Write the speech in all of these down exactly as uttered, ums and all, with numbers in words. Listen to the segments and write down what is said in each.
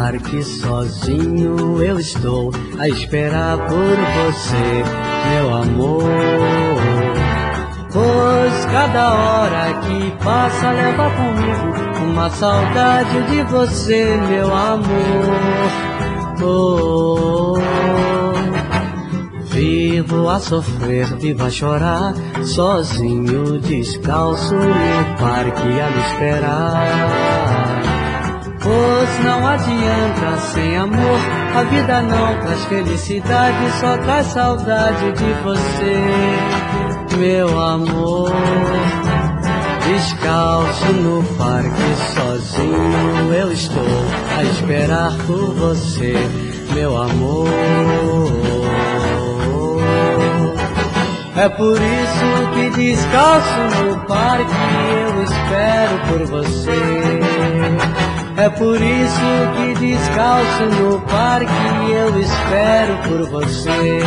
parque sozinho eu estou a esperar por você, meu amor. Pois cada hora que passa leva comigo uma saudade de você, meu amor. Oh, vivo a sofrer, vivo a chorar, sozinho, descalço no parque a lhe esperar. Pois não adianta, sem amor a vida não traz felicidade, só traz saudade de você, meu amor. Descalço no parque sozinho eu estou a esperar por você, meu amor. É por isso que descalço no parque eu espero por você. É por isso que descalço no parque eu espero por você.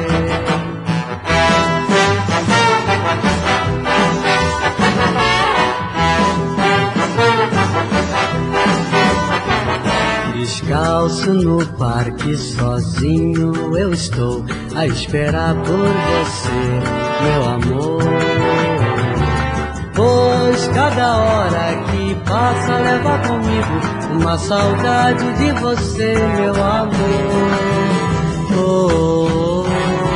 Descalço no parque sozinho eu estou a esperar por você, meu amor. Pois cada hora que passa leva comigo uma saudade de você, meu amor. Oh,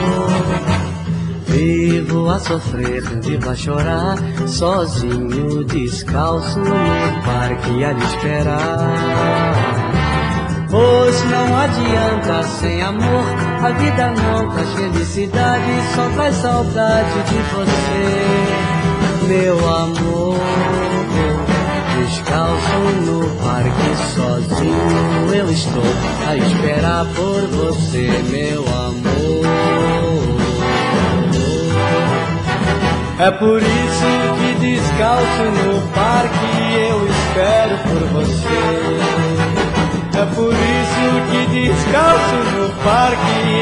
vivo a sofrer, vivo a chorar, sozinho, descalço no parque a lhe esperar. Pois não adianta, sem amor a vida não traz felicidade, só traz saudade de você, meu amor. Descalço no parque sozinho eu estou a esperar por você, meu amor. É por isso que descalço no parque eu espero por você. É por isso que descalço no parque